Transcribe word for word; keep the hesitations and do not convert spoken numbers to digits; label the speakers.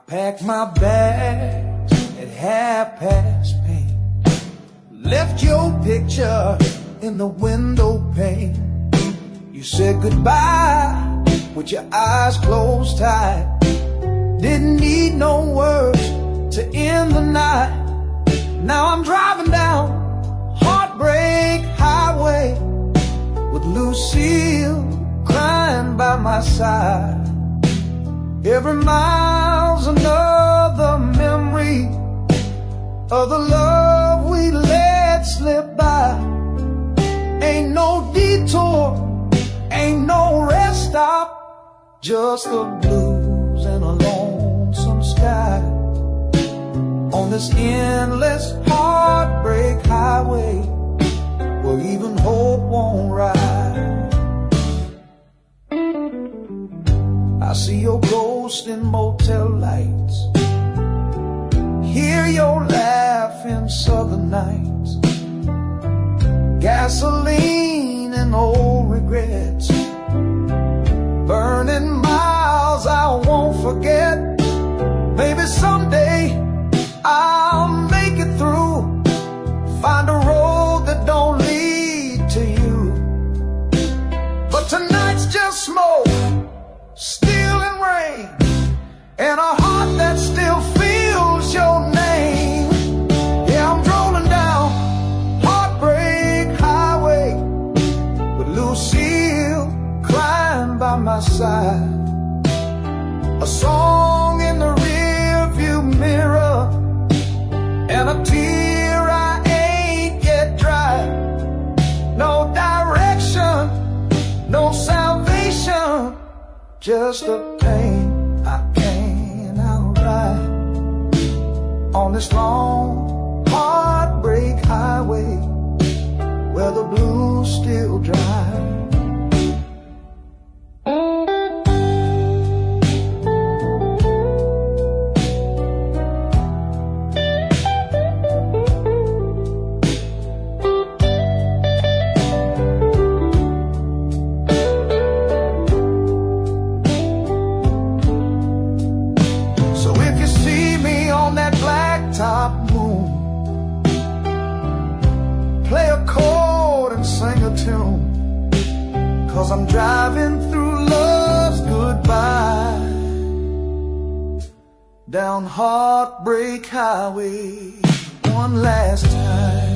Speaker 1: Packed my bags at half past pain. Left your picture in the window pane. You said goodbye with your eyes closed tight. Didn't need no words to end the night. Now I'm driving down Heartbreak Highway with Lucille crying by my side. Every mile's another memory of the love we let slip by. Ain't no detour, ain't no rest stop, just the blues and a lonesome sky on this endless heartbreak highway where even hope won't ride. I see your ghost in motel lights, hear your laugh in southern nights. Gasoline and old regrets, burning miles I won't forget. Maybe someday I'll make it through, find a road that don't lead to you. But tonight's just smoke, steel and rain, and a heart that still feels your name. Yeah, I'm rolling down Heartbreak Highway with Lucille crying by my side. A song in the rearview mirror and a tear I ain't yet dried. No direction, no salvation, just a pain I can't outride on this long heartbreak highway where the blues still dry. Top moon, play a chord and sing a tune, 'cause I'm driving through love's goodbye down Heartbreak Highway one last time.